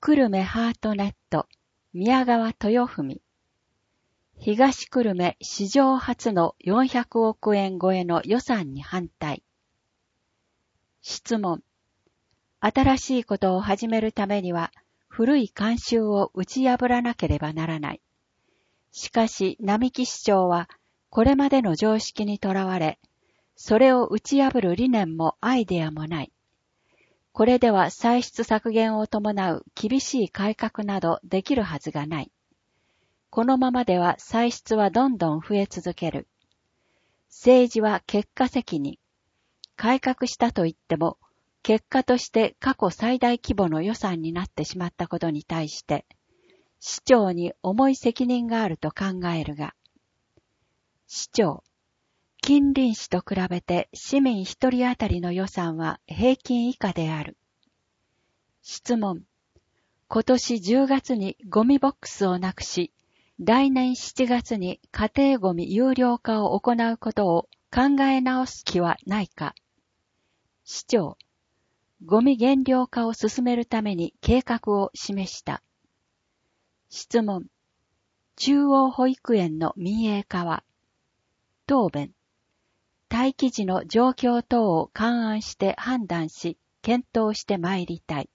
久留米ハートネット、宮川豊文。東久留米史上初の400億円超えの予算に反対。質問。新しいことを始めるためには、古い慣習を打ち破らなければならない。しかし、並木市長は、これまでの常識にとらわれ、それを打ち破る理念もアイデアもない。これでは歳出削減を伴う厳しい改革などできるはずがない。このままでは歳出はどんどん増え続ける。政治は結果責任。改革したといっても、結果として過去最大規模の予算になってしまったことに対して、市長に重い責任があると考えるが、市長、近隣市と比べて市民一人当たりの予算は平均以下である。質問。今年10月にゴミボックスをなくし、来年7月に家庭ゴミ有料化を行うことを考え直す気はないか。市長、ゴミ減量化を進めるために計画を示した。質問。中央保育園の民営化は、答弁。待機時の状況等を勘案して判断し、検討してまいりたい。